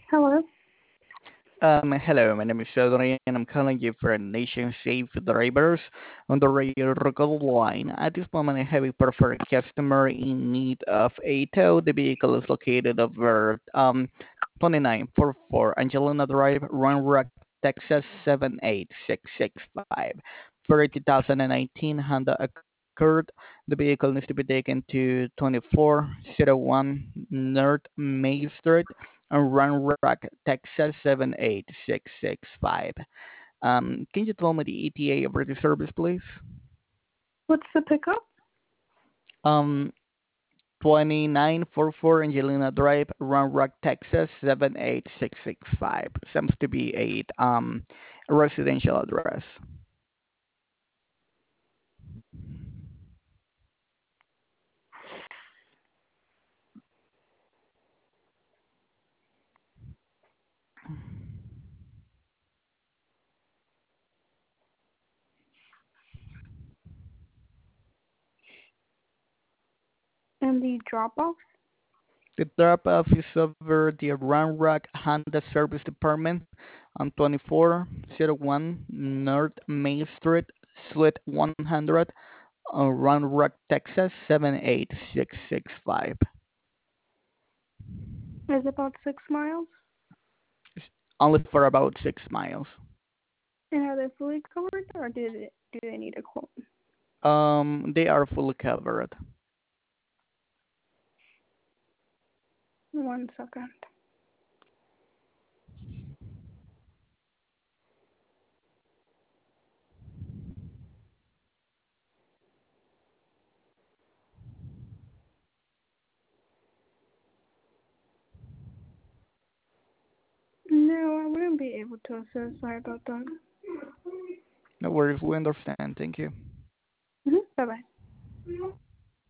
Hello. Hello, my name is Adrian and I'm calling you for Nation Safe Drivers on the radio record line. At this moment, I have a perfect customer in need of a tow. The vehicle is located over 2944 Angelina Drive, Round Rock, Texas 78665. For a 2019 Honda Accord, the vehicle needs to be taken to 2401 North Main Street and Round Rock, Texas 78665. Can you tell me the ETA of the service, please? What's the pickup? Um, 2944 Angelina Drive, Round Rock, Texas 78665. Seems to be a residential address. And the drop off? The drop-off is over the Round Rock Honda Service Department on 2401 North Main Street, Suite 100, Round Rock, Texas 78665. Is about 6 miles. Only for about 6 miles. And are they fully covered, or do they need a quote? They are fully covered. 1 second. No, I wouldn't be able to assist. Sorry about that. No worries, we understand. Thank you. Bye bye.